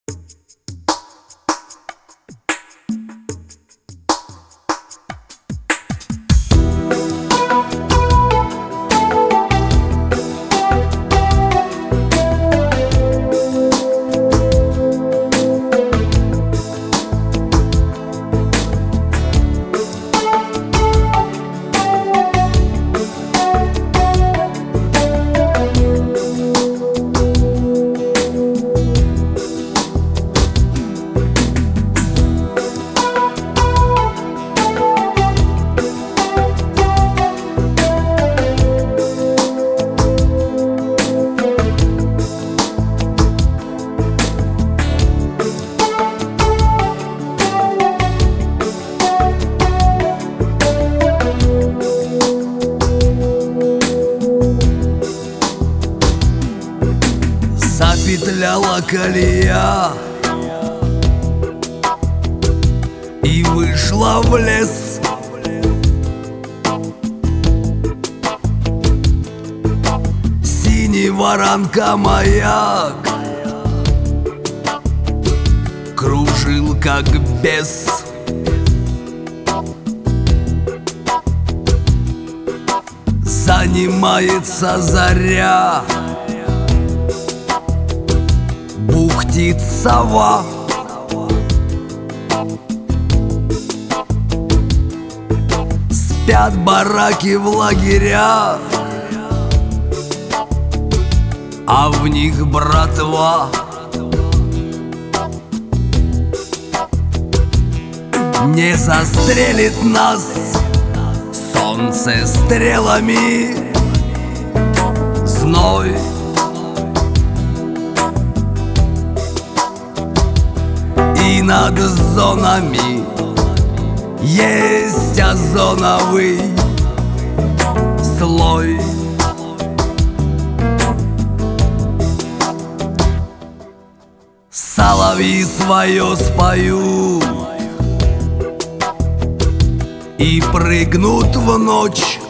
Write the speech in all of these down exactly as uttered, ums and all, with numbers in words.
Запетляла колея и вышла в лес. Синий воронка маяк кружил как бес. Занимается заря, бухтит сова. Спят бараки в лагерях, а в них братва. Не застрелит нас солнце стрелами, зной. И над зонами есть озоновый слой. Соловьи свое споют и прыгнут в ночь.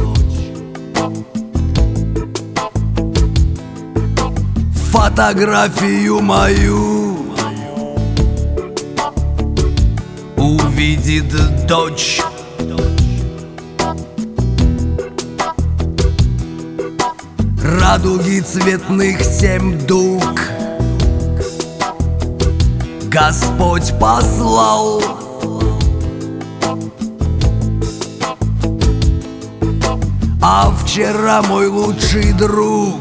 Фотографию мою увидит дочь. Радуги цветных семь дуг Господь послал. А вчера мой лучший друг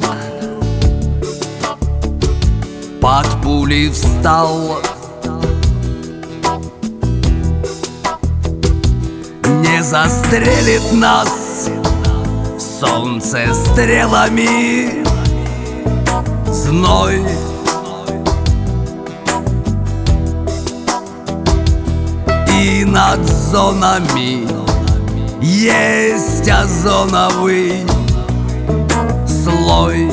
под пулей встал. Не застрелит нас солнце стрелами, зной. И над зонами есть озоновый слой.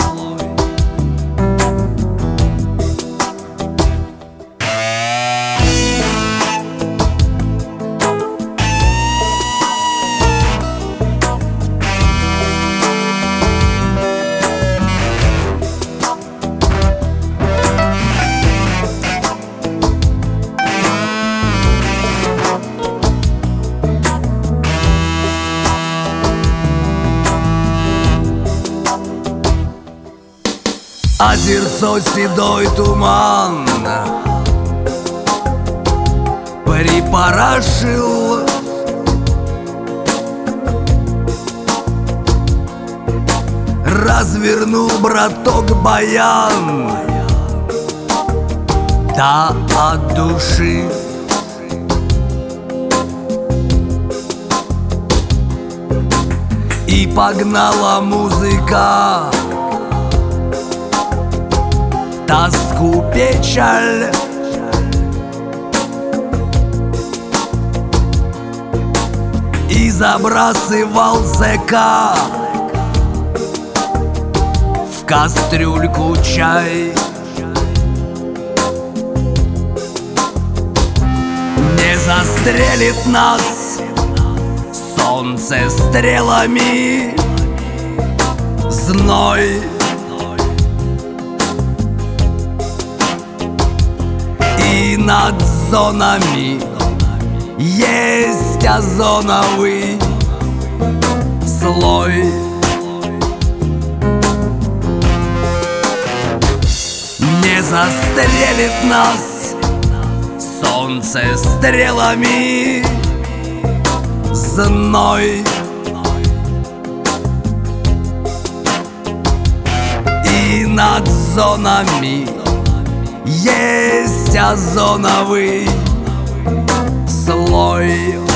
Озерцо седой туман припорошил. Развернул браток баян, да от души. И погнала музыка тоску, печаль. И забрасывал зэка в кастрюльку чай. Не застрелит нас солнце стрелами, зной. над зонами есть озоновый слой. Не застрелит нас солнце стрелами зной. И над зонами есть озоновый слой.